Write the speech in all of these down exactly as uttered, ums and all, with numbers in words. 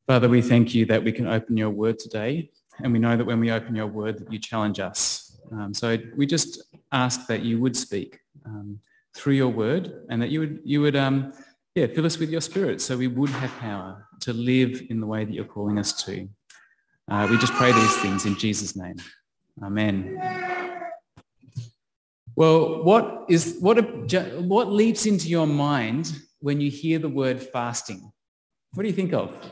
Father, we thank you that we can open your word today, and we know that when we open your word that you challenge us. Um, so we just ask that you would speak um, through your word, and that you would you would um, yeah fill us with your spirit, so we would have power to live in the way that you're calling us to. Uh, we just pray these things in Jesus' name. Amen. Well, what is what what leaps into your mind when you hear the word fasting? What do you think of?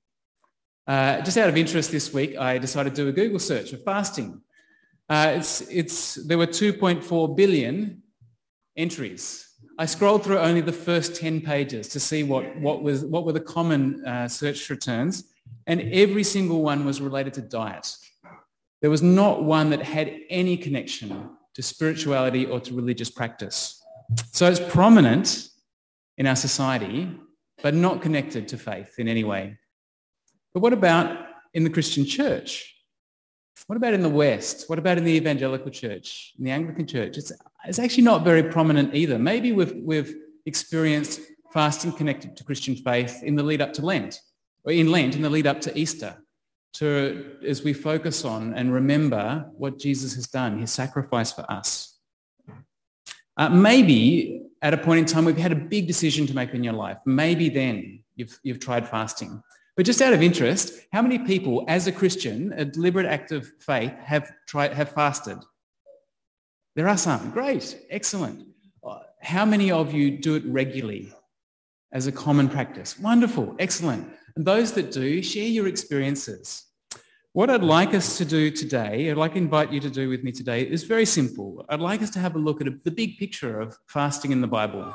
Uh, just out of interest this week, I decided to do a Google search of fasting. Uh, it's, it's, there were two point four billion entries. I scrolled through only the first ten pages to see what, what, was, what were the common uh, search returns, and every single one was related to diet. There was not one that had any connection to spirituality or to religious practice. So it's prominent in our society, but not connected to faith in any way. But what about in the Christian church? What about in the West? What about in the evangelical church, in the Anglican church? It's, it's actually not very prominent either. Maybe we've, we've experienced fasting connected to Christian faith in the lead up to Lent, or in Lent, in the lead up to Easter, to, as we focus on and remember what Jesus has done, his sacrifice for us. Uh, maybe at a point in time we've had a big decision to make in your life. Maybe then you've, you've tried fasting. But just out of interest, how many people, as a Christian, a deliberate act of faith, have tried, have fasted? There are some. Great. Excellent. How many of you do it regularly as a common practice? Wonderful. Excellent. And those that do, share your experiences. What I'd like us to do today, I'd like to invite you to do with me today, is very simple. I'd like us to have a look at a, the big picture of fasting in the Bible.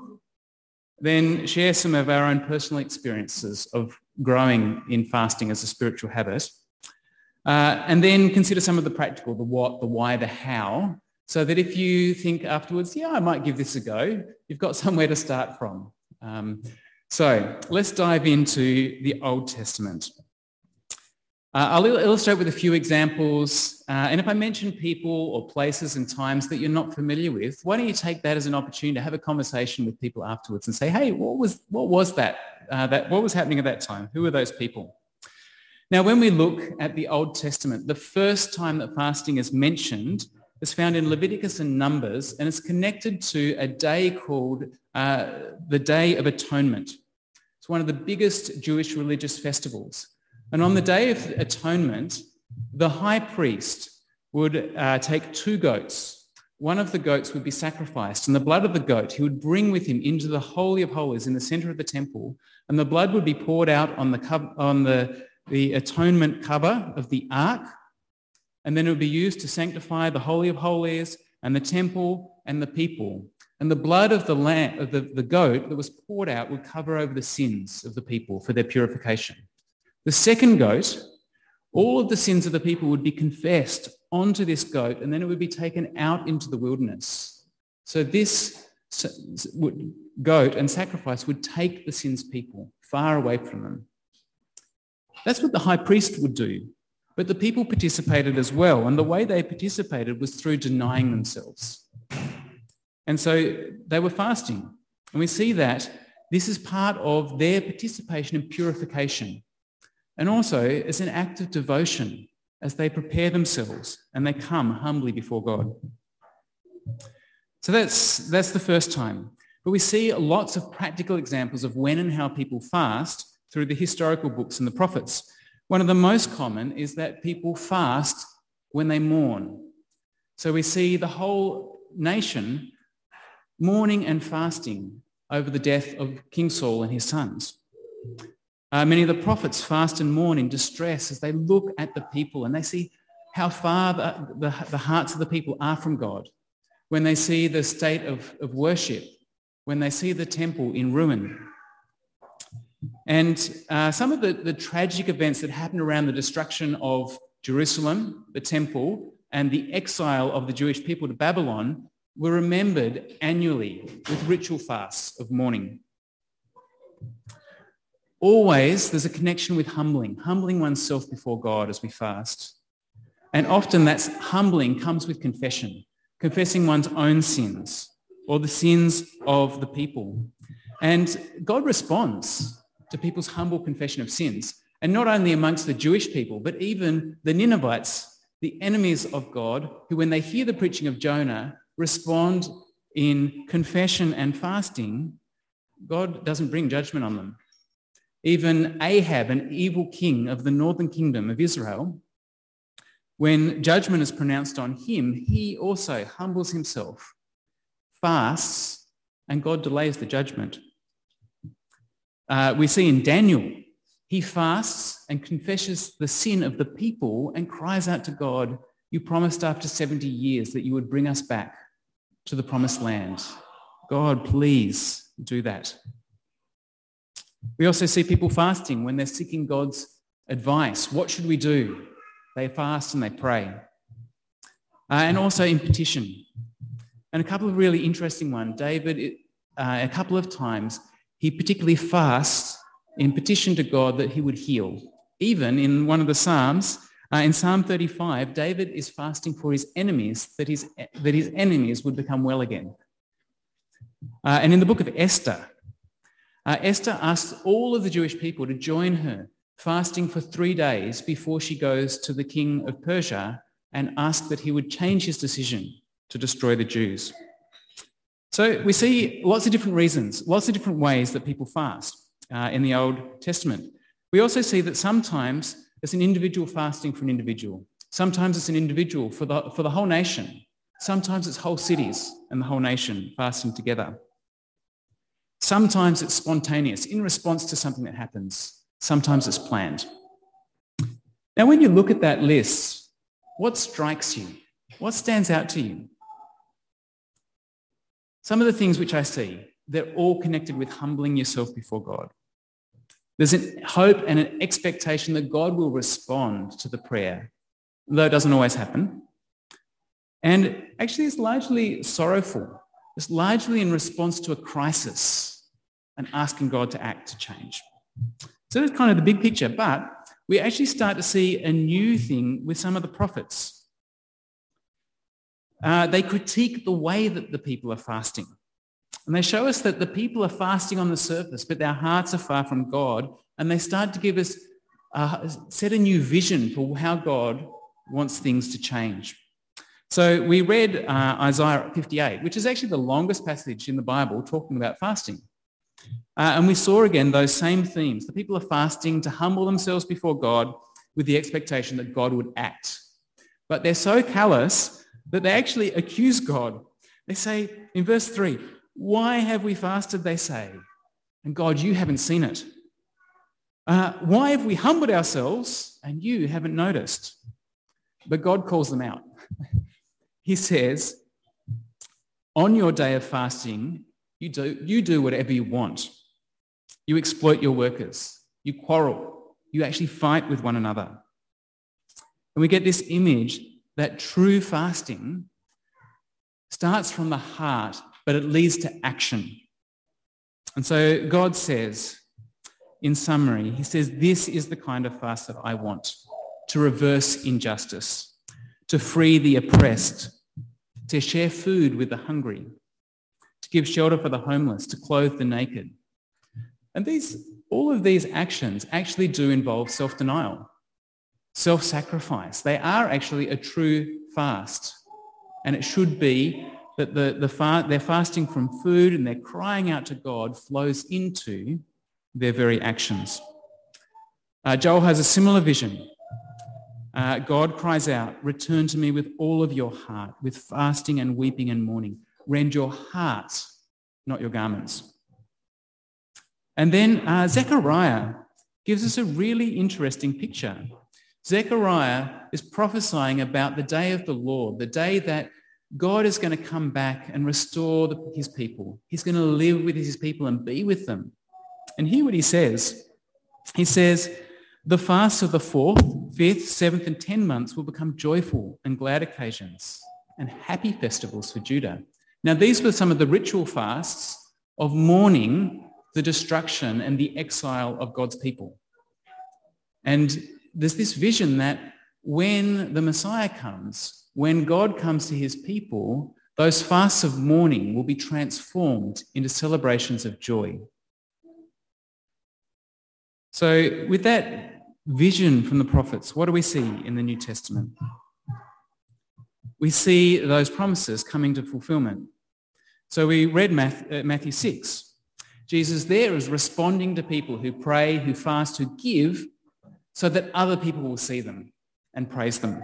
Then share some of our own personal experiences of growing in fasting as a spiritual habit. Uh, and then consider some of the practical, the what, the why, the how, so that if you think afterwards, yeah, I might give this a go, you've got somewhere to start from. Um, so let's dive into the Old Testament. Uh, I'll il- illustrate with a few examples, uh, and if I mention people or places and times that you're not familiar with, why don't you take that as an opportunity to have a conversation with people afterwards and say, hey, what was what was that? Uh, that what was happening at that time? Who were those people? Now, when we look at the Old Testament, the first time that fasting is mentioned is found in Leviticus and Numbers, and it's connected to a day called uh, the Day of Atonement. It's one of the biggest Jewish religious festivals. And on the Day of Atonement, the high priest would uh, take two goats. One of the goats would be sacrificed, and the blood of the goat he would bring with him into the Holy of Holies in the center of the temple, and the blood would be poured out on the co- on the, the atonement cover of the ark, and then it would be used to sanctify the Holy of Holies and the temple and the people. And the blood of the lamb, of the, the goat that was poured out would cover over the sins of the people for their purification. The second goat, all of the sins of the people would be confessed onto this goat, and then it would be taken out into the wilderness. So this goat and sacrifice would take the sins of people far away from them. That's what the high priest would do. But the people participated as well, and the way they participated was through denying themselves. And so they were fasting. And we see that this is part of their participation in purification. And also, it's an act of devotion as they prepare themselves and they come humbly before God. So that's, that's the first time. But we see lots of practical examples of when and how people fast through the historical books and the prophets. One of the most common is that people fast when they mourn. So we see the whole nation mourning and fasting over the death of King Saul and his sons. Uh, many of the prophets fast and mourn in distress as they look at the people and they see how far the, the, the hearts of the people are from God. When they see the state of, of worship, when they see the temple in ruin. And uh, some of the, the tragic events that happened around the destruction of Jerusalem, the temple, and the exile of the Jewish people to Babylon were remembered annually with ritual fasts of mourning. Always there's a connection with humbling, humbling oneself before God as we fast. And often that's humbling comes with confession, confessing one's own sins or the sins of the people. And God responds to people's humble confession of sins. And not only amongst the Jewish people, but even the Ninevites, the enemies of God, who when they hear the preaching of Jonah, respond in confession and fasting, God doesn't bring judgment on them. Even Ahab, an evil king of the northern kingdom of Israel, when judgment is pronounced on him, he also humbles himself, fasts, and God delays the judgment. Uh, we see in Daniel, he fasts and confesses the sin of the people and cries out to God, you promised after seventy years that you would bring us back to the promised land. God, please do that. We also see people fasting when they're seeking God's advice. What should we do? They fast and they pray. Uh, and also in petition. And a couple of really interesting ones. David, uh, a couple of times, he particularly fasts in petition to God that he would heal. Even in one of the Psalms, uh, in Psalm thirty-five, David is fasting for his enemies, that his, that his enemies would become well again. Uh, and in the book of Esther, uh, Esther asks all of the Jewish people to join her, fasting for three days before she goes to the king of Persia and ask that he would change his decision to destroy the Jews. So we see lots of different reasons, lots of different ways that people fast uh, in the Old Testament. We also see that sometimes it's an individual fasting for an individual. Sometimes it's an individual for the, for the whole nation. Sometimes it's whole cities and the whole nation fasting together. Sometimes it's spontaneous, in response to something that happens. Sometimes it's planned. Now, when you look at that list, what strikes you? What stands out to you? Some of the things which I see, they're all connected with humbling yourself before God. There's a hope and an expectation that God will respond to the prayer, though it doesn't always happen. And actually it's largely sorrowful. It's largely in response to a crisis and asking God to act, to change. So that's kind of the big picture, but we actually start to see a new thing with some of the prophets. Uh, they critique the way that the people are fasting. And they show us that the people are fasting on the surface, but their hearts are far from God. And they start to give us, uh, set a new vision for how God wants things to change. So we read uh, Isaiah fifty-eight, which is actually the longest passage in the Bible talking about fasting. Uh, and we saw again those same themes. The people are fasting to humble themselves before God with the expectation that God would act. But they're so callous that they actually accuse God. They say in verse three, why have we fasted, they say, and God, you haven't seen it. Uh, why have we humbled ourselves and you haven't noticed? But God calls them out. He says, on your day of fasting, you do, you do whatever you want. You exploit your workers. You quarrel. You actually fight with one another. And we get this image that true fasting starts from the heart, but it leads to action. And so God says, in summary, he says, this is the kind of fast that I want, to reverse injustice, to free the oppressed, to share food with the hungry, to give shelter for the homeless, to clothe the naked. And these, all of these actions actually do involve self-denial, self-sacrifice. They are actually a true fast. And it should be that the, the fa- they're fasting from food and they're crying out to God flows into their very actions. Uh, Joel has a similar vision. Uh, God cries out, return to me with all of your heart, with fasting and weeping and mourning. Rend your hearts, not your garments. And then uh, Zechariah gives us a really interesting picture. Zechariah is prophesying about the day of the Lord, the day that God is going to come back and restore the, his people. He's going to live with his people and be with them. And hear what he says. He says, the fasts of the fourth, fifth, seventh, and tenth months will become joyful and glad occasions and happy festivals for Judah. Now, these were some of the ritual fasts of mourning the destruction and the exile of God's people. And there's this vision that when the Messiah comes, when God comes to his people, those fasts of mourning will be transformed into celebrations of joy. So with that vision from the prophets, what do we see in the New Testament? We see those promises coming to fulfillment. So we read Matthew six. Jesus there is responding to people who pray, who fast, who give, so that other people will see them and praise them.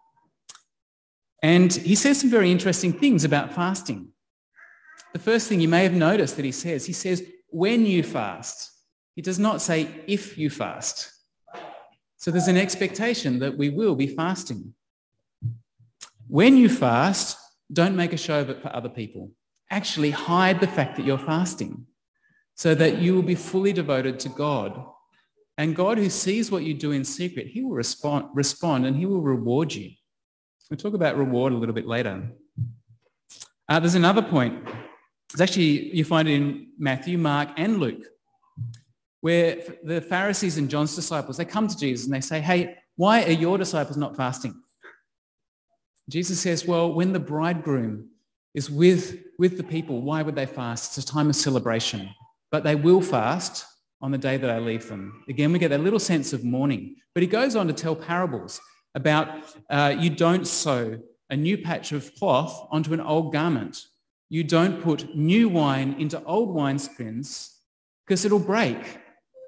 And he says some very interesting things about fasting. The first thing you may have noticed that he says, he says, when you fast. He does not say, if you fast. So there's an expectation that we will be fasting. When you fast, don't make a show of it for other people. Actually hide the fact that you're fasting so that you will be fully devoted to God. And God, who sees what you do in secret, he will respond, respond and he will reward you. We'll talk about reward a little bit later. Uh, there's another point. It's actually, you find it in Matthew, Mark, and Luke, where the Pharisees and John's disciples, they come to Jesus and they say, hey, why are your disciples not fasting? Jesus says, well, when the bridegroom is with, with the people, why would they fast? It's a time of celebration. But they will fast on the day that I leave them. Again, we get that little sense of mourning. But he goes on to tell parables about uh, you don't sew a new patch of cloth onto an old garment. You don't put new wine into old wineskins because it'll break.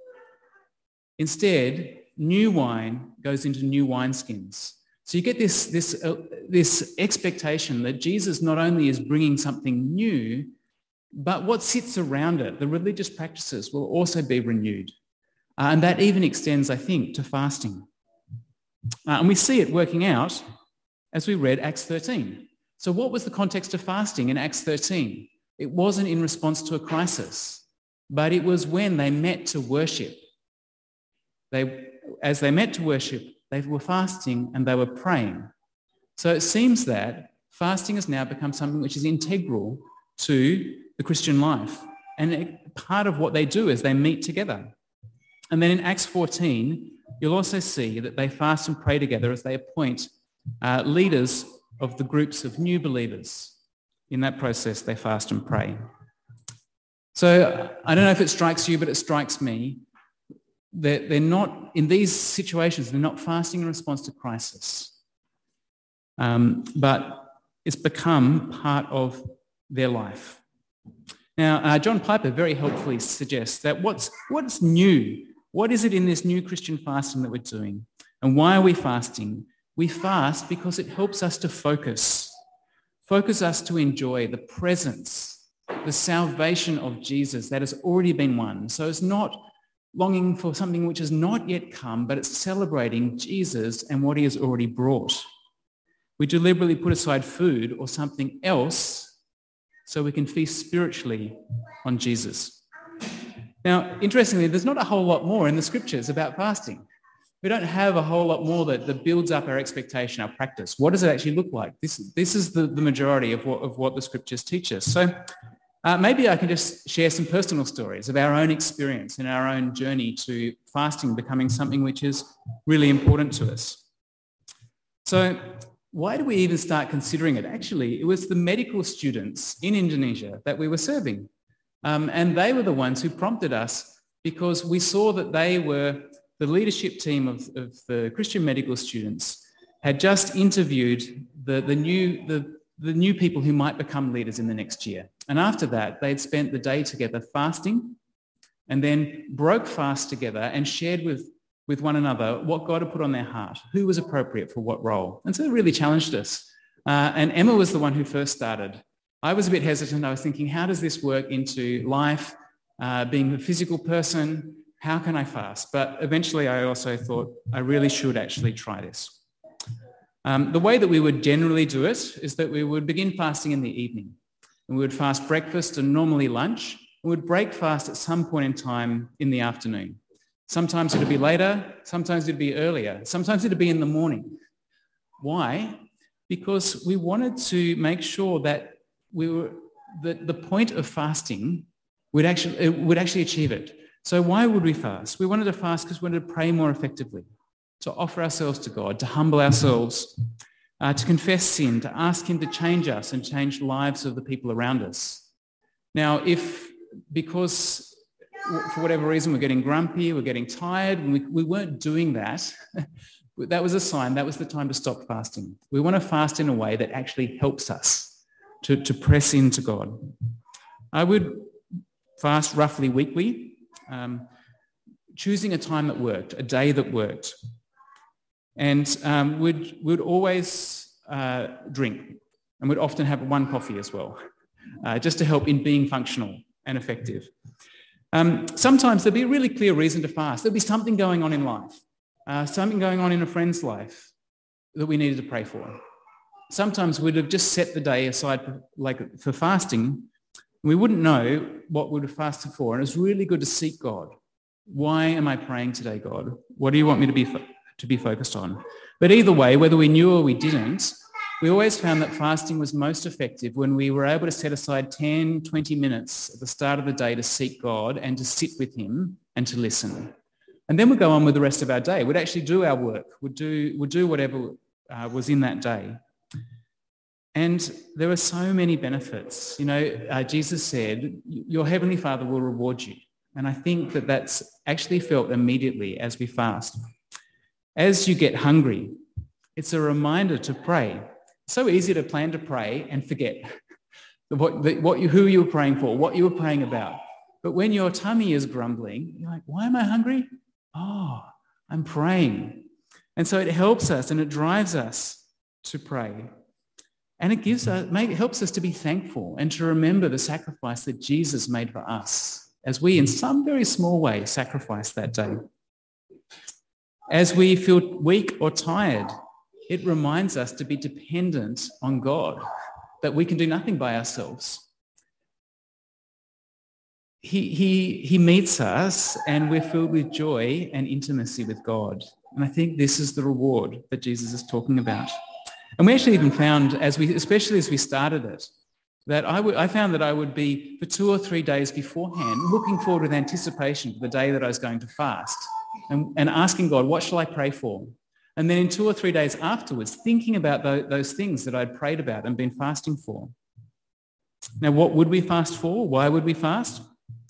Instead, new wine goes into new wineskins. So you get this, this, uh, this expectation that Jesus not only is bringing something new, but what sits around it, the religious practices, will also be renewed. Uh, and that even extends, I think, to fasting. Uh, and we see it working out as we read Acts thirteen. So what was the context of fasting in Acts thirteen? It wasn't in response to a crisis, but it was when they met to worship. They, as they met to worship, they were fasting and they were praying. So it seems that fasting has now become something which is integral to the Christian life. And it, part of what they do is they meet together. And then in Acts fourteen, you'll also see that they fast and pray together as they appoint uh, leaders of the groups of new believers. In that process, they fast and pray. So I don't know if it strikes you, but it strikes me that they're not, in these situations, they're not fasting in response to crisis. Um, but it's become part of their life. Now, uh, John Piper very helpfully suggests that what's, what's new? What is it in this new Christian fasting that we're doing? And why are we fasting? We fast because it helps us to focus. Focus us to enjoy the presence, the salvation of Jesus that has already been won. So it's not longing for something which has not yet come, but it's celebrating Jesus and what he has already brought. We deliberately put aside food or something else so we can feast spiritually on Jesus. Now, interestingly, there's not a whole lot more in the scriptures about fasting. We don't have a whole lot more that, that builds up our expectation, our practice. What does it actually look like? This, this is the, the majority of what, of what the scriptures teach us. So uh, maybe I can just share some personal stories of our own experience and our own journey to fasting becoming something which is really important to us. So why do we even start considering it? Actually, it was the medical students in Indonesia that we were serving. Um, and they were the ones who prompted us because we saw that they were, the leadership team of, of the Christian medical students had just interviewed the, the, new, the, the new people who might become leaders in the next year. And after that, they'd spent the day together fasting and then broke fast together and shared with, with one another what God had put on their heart, who was appropriate for what role. And so it really challenged us. Uh, and Emma was the one who first started. I was a bit hesitant. I was thinking, how does this work into life? Uh, being a physical person, how can I fast? But eventually I also thought I really should actually try this. Um, the way that we would generally do it is that we would begin fasting in the evening. And we would fast breakfast and normally lunch. And we'd break fast at some point in time in the afternoon. Sometimes it'd be later, sometimes it'd be earlier, sometimes it'd be in the morning. Why? Because we wanted to make sure that we were that the point of fasting would actually it would actually achieve it. So why would we fast? We wanted to fast because we wanted to pray more effectively, to offer ourselves to God, to humble ourselves, uh, to confess sin, to ask him to change us and change the lives of the people around us. Now, if because for whatever reason, we're getting grumpy, we're getting tired, and we, we weren't doing that, that was a sign, that was the time to stop fasting. We want to fast in a way that actually helps us to, to press into God. I would fast roughly weekly, um, choosing a time that worked, a day that worked. And um, we'd, we'd always uh, drink, and we'd often have one coffee as well, uh, just to help in being functional and effective. Um, sometimes there'd be a really clear reason to fast. There'd be something going on in life, uh, something going on in a friend's life that we needed to pray for. Sometimes we'd have just set the day aside for, like, for fasting, and we wouldn't know what we'd have fasted for. And it's really good to seek God. Why am I praying today, God? What do you want me to be fo- to be focused on? But either way, whether we knew or we didn't, we always found that fasting was most effective when we were able to set aside ten, twenty minutes at the start of the day to seek God and to sit with him and to listen. And then we'd go on with the rest of our day. We'd actually do our work. We'd do, we'd do whatever uh, was in that day. And there were so many benefits. You know, uh, Jesus said, your heavenly Father will reward you. And I think that that's actually felt immediately as we fast. As you get hungry, it's a reminder to pray. It's so easy to plan to pray and forget what, the, what you, who you were praying for, what you were praying about. But when your tummy is grumbling, you're like, why am I hungry? Oh, I'm praying. And so it helps us and it drives us to pray. And it gives us, maybe helps us to be thankful and to remember the sacrifice that Jesus made for us, as we, in some very small way, sacrifice that day. As we feel weak or tired, it reminds us to be dependent on God, that we can do nothing by ourselves. He, he, he meets us and we're filled with joy and intimacy with God. And I think this is the reward that Jesus is talking about. And we actually even found, as we, especially as we started it, that I, w- I found that I would be, for two or three days beforehand, looking forward with anticipation to the day that I was going to fast and, and asking God, what shall I pray for? And then in two or three days afterwards, thinking about those, those things that I'd prayed about and been fasting for. Now, what would we fast for? Why would we fast?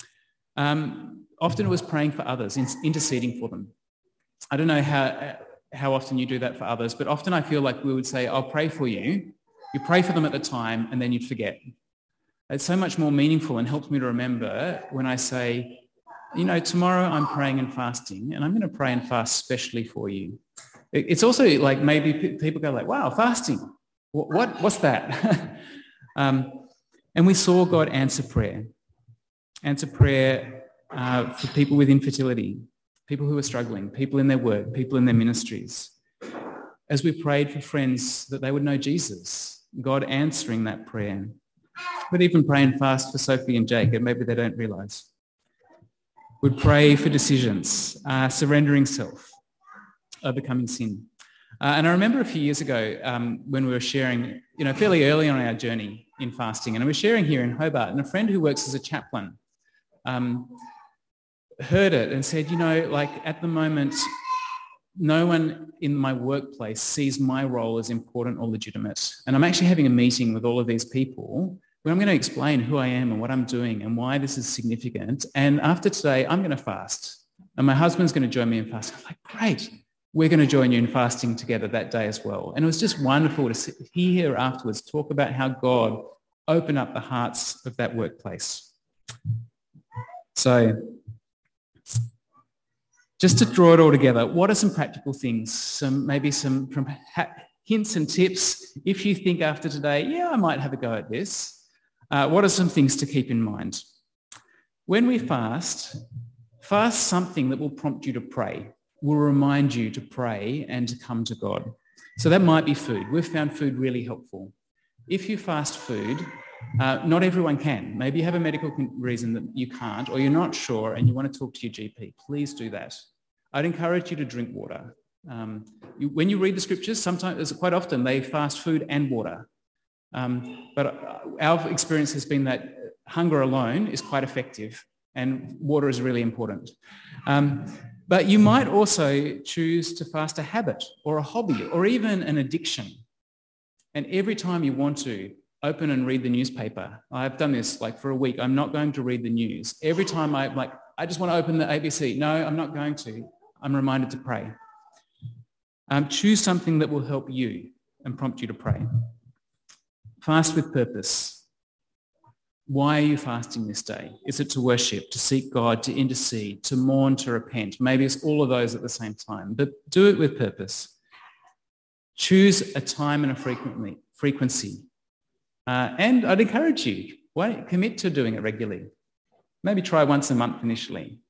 Um, often it was praying for others, interceding for them. I don't know how, how often you do that for others, but often I feel like we would say, I'll pray for you. You pray for them at the time and then you'd forget. It's so much more meaningful and helps me to remember when I say, you know, tomorrow I'm praying and fasting and I'm going to pray and fast specially for you. It's also like maybe people go like, wow, fasting. What, what what's that? um, and we saw God answer prayer. Answer prayer uh, for people with infertility, people who are struggling, people in their work, people in their ministries. As we prayed for friends that they would know Jesus, God answering that prayer. But even pray and fast for Sophie and Jake, and maybe they don't realise. We'd pray for decisions, uh, surrendering self, overcoming sin. Uh, and I remember a few years ago um, when we were sharing, you know, fairly early on our journey in fasting, and I was sharing here in Hobart, and a friend who works as a chaplain um, heard it and said, you know, like at the moment, no one in my workplace sees my role as important or legitimate. And I'm actually having a meeting with all of these people where I'm going to explain who I am and what I'm doing and why this is significant. And after today, I'm going to fast. And my husband's going to join me in fasting. I'm like, great. We're going to join you in fasting together that day as well. And it was just wonderful to sit, hear afterwards talk about how God opened up the hearts of that workplace. So just to draw it all together, what are some practical things, some maybe some from hints and tips if you think after today, yeah, I might have a go at this. Uh, what are some things to keep in mind? When we fast, fast something that will prompt you to pray, will remind you to pray and to come to God. So that might be food. We've found food really helpful. If you fast food, uh, not everyone can. Maybe you have a medical reason that you can't, or you're not sure and you want to talk to your G P. Please do that. I'd encourage you to drink water. Um, you, when you read the scriptures, sometimes, quite often, they fast food and water. Um, but our experience has been that hunger alone is quite effective and water is really important. Um, but you might also choose to fast a habit or a hobby or even an addiction. And every time you want to, open and read the newspaper. I've done this like for a week. I'm not going to read the news. Every time I like, I just want to open the A B C. No, I'm not going to. I'm reminded to pray. Um, choose something that will help you and prompt you to pray. Fast with purpose. Why are you fasting this day? Is it to worship, to seek God, to intercede, to mourn, to repent? Maybe it's all of those at the same time, but do it with purpose. Choose a time and a frequently, frequency. Uh, and I'd encourage you, why don't you commit to doing it regularly? Maybe try once a month initially.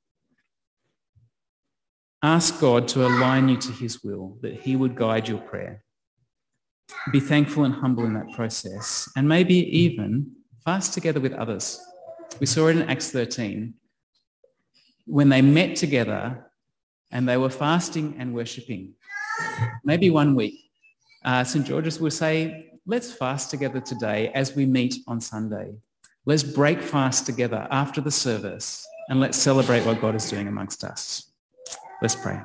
Ask God to align you to his will, that he would guide your prayer. Be thankful and humble in that process, and maybe even fast together with others. We saw it in Acts thirteen, when they met together and they were fasting and worshipping. Maybe one week, uh, St George's will say, let's fast together today as we meet on Sunday. Let's break fast together after the service and let's celebrate what God is doing amongst us. Let's pray.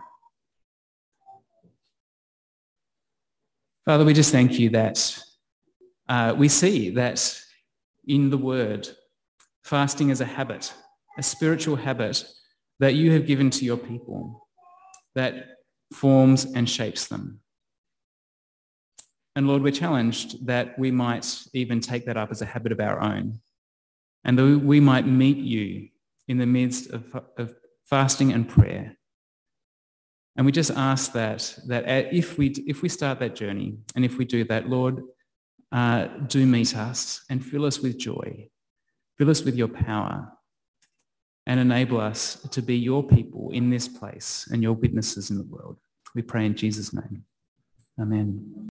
Father, we just thank you that uh, we see that in the word, fasting is a habit, a spiritual habit that you have given to your people that forms and shapes them. And Lord, we're challenged that we might even take that up as a habit of our own, and that we might meet you in the midst of, of fasting and prayer. And we just ask that, that if we, if we start that journey, and if we do that, Lord, uh, do meet us and fill us with joy, fill us with your power, and enable us to be your people in this place and your witnesses in the world. We pray in Jesus' name. Amen.